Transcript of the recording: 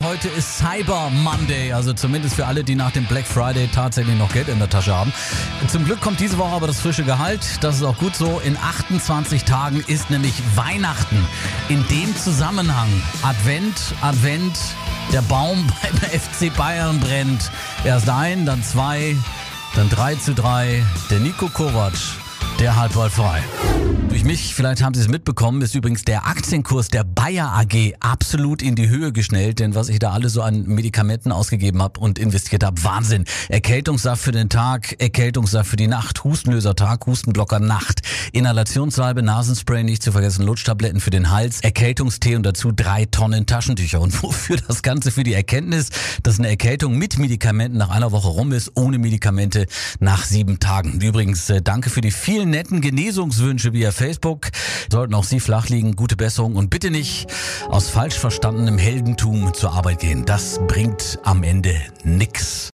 heute ist Cyber Monday, also zumindest für alle, die nach dem Black Friday tatsächlich noch Geld in der Tasche haben. Zum Glück kommt diese Woche aber das frische Gehalt, das ist auch gut so. In 28 Tagen ist nämlich Weihnachten. In dem Zusammenhang, Advent, der Baum beim FC Bayern brennt. Erst ein, dann zwei, dann 3:3, der Niko Kovac, der Halbwald frei. Durch mich, vielleicht haben Sie es mitbekommen, ist übrigens der Aktienkurs der Bayer AG absolut in die Höhe geschnellt, denn was ich da alles so an Medikamenten ausgegeben habe und investiert habe, Wahnsinn. Erkältungssaft für den Tag, Erkältungssaft für die Nacht, Hustenlöser Tag, Hustenblocker Nacht, Inhalationssalbe, Nasenspray, nicht zu vergessen, Lutschtabletten für den Hals, Erkältungstee und dazu 3 Tonnen Taschentücher. Und wofür das Ganze? Für die Erkenntnis, dass eine Erkältung mit Medikamenten nach einer Woche rum ist, ohne Medikamente nach 7 Tagen. Übrigens, danke für die vielen netten Genesungswünsche via Facebook. Sollten auch Sie flach liegen, gute Besserung und bitte nicht aus falsch verstandenem Heldentum zur Arbeit gehen. Das bringt am Ende nix.